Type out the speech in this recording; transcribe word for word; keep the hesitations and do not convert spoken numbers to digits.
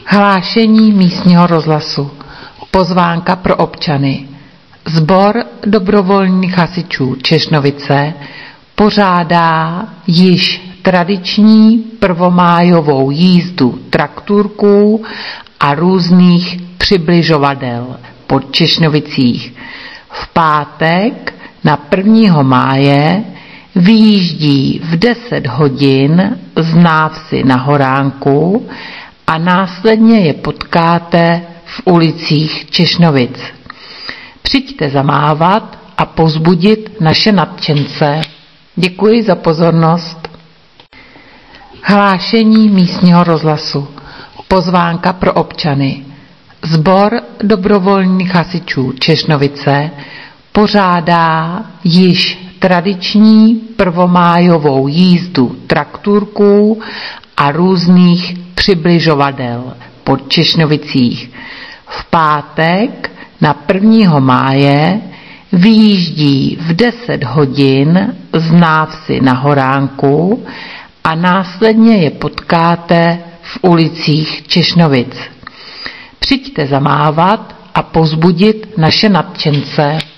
Hlášení místního rozhlasu. Pozvánka pro občany. Sbor dobrovolných hasičů Češnovice pořádá již tradiční prvomájovou jízdu traktůrků a různých přibližovadel po Češnovicích. V pátek na prvního máje vyjíždí v deset hodin z návsi na Horánku a následně je potkáte v ulicích Češnovic. Přijďte zamávat a povzbudit naše nadšence. Děkuji za pozornost. Hlášení místního rozhlasu. Pozvánka pro občany. Sbor dobrovolných hasičů Češnovice pořádá již tradiční prvomájovou jízdu traktůrků a různých přibližovadel po Češnovicích. V pátek na prvního máje vyjíždí v deset hodin z návsi na Horánku a následně je potkáte v ulicích Češnovic. Přijďte zamávat a povzbudit naše nadšence.